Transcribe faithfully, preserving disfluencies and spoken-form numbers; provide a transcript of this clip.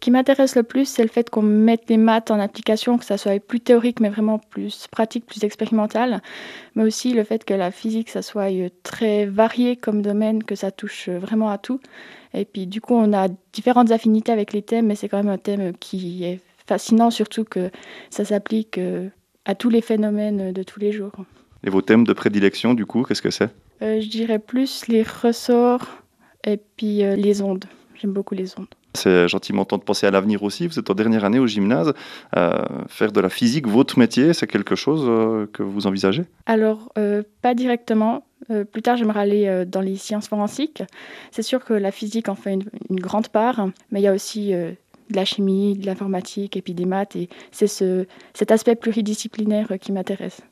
qui m'intéresse le plus, c'est le fait qu'on mette les maths en application, que ça soit plus théorique, mais vraiment plus pratique, plus expérimental. Mais aussi le fait que la physique, ça soit euh, très varié comme domaine, que ça touche euh, vraiment à tout. Et puis du coup, on a différentes affinités avec les thèmes, mais c'est quand même un thème qui est fascinant, surtout que ça s'applique euh, à tous les phénomènes de tous les jours. Et vos thèmes de prédilection, du coup, qu'est-ce que c'est? Euh, je dirais plus les ressorts et puis euh, les ondes. J'aime beaucoup les ondes. C'est gentiment temps de penser à l'avenir aussi. Vous êtes en dernière année au gymnase. Euh, faire de la physique, votre métier, c'est quelque chose euh, que vous envisagez? Alors, euh, pas directement. Euh, plus tard, j'aimerais aller euh, dans les sciences forensiques. C'est sûr que la physique en fait une, une grande part, mais il y a aussi euh, de la chimie, de l'informatique et puis des maths. Et c'est ce, cet aspect pluridisciplinaire euh, qui m'intéresse.